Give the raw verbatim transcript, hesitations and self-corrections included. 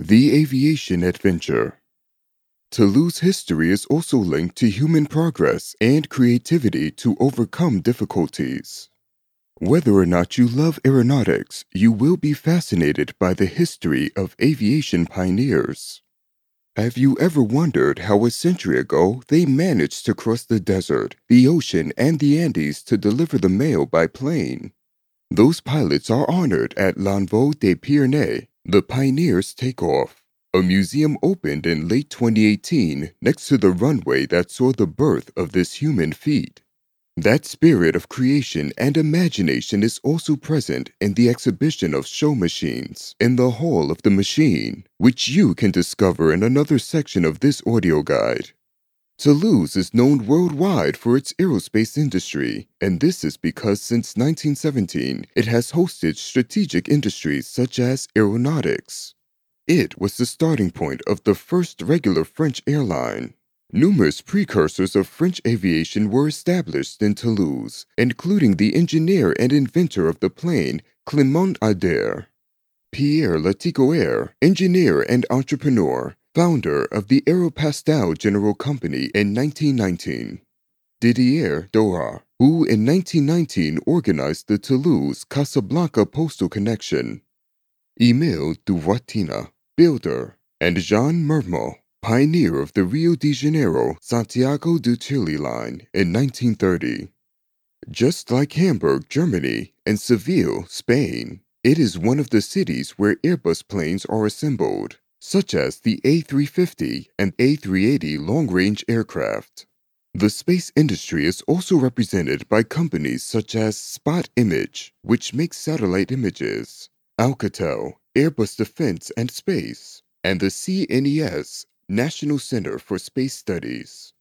The aviation adventure. Toulouse history is also linked to human progress and creativity to overcome difficulties. Whether or not you love aeronautics, you will be fascinated by the history of aviation pioneers. Have you ever wondered how a century ago they managed to cross the desert, the ocean, and the Andes to deliver the mail by plane? Those pilots are honored at L'Envol des Pyrénées, the Pioneers Takeoff. A museum opened in late twenty eighteen next to the runway that saw the birth of this human feat. That spirit of creation and imagination is also present in the exhibition of show machines in the Hall of the Machine, which you can discover in another section of this audio guide. Toulouse is known worldwide for its aerospace industry, and this is because since nineteen seventeen, it has hosted strategic industries such as aeronautics. It was the starting point of the first regular French airline. Numerous precursors of French aviation were established in Toulouse, including the engineer and inventor of the plane, Clément Ader. Pierre Laticoeur, engineer and entrepreneur, founder of the Aeropostale General Company in nineteen nineteen. Didier Doha, who in nineteen nineteen organized the Toulouse-Casablanca postal connection. Émile Duvoitina, builder, and Jean Mermot, pioneer of the Rio de Janeiro-Santiago du Chile line in nineteen thirty. Just like Hamburg, Germany, and Seville, Spain, it is one of the cities where Airbus planes are assembled, such as the A three fifty and A three eighty long-range aircraft. The space industry is also represented by companies such as Spot Image, which makes satellite images, Alcatel, Airbus Defense and Space, and the C N E S, National Center for Space Studies.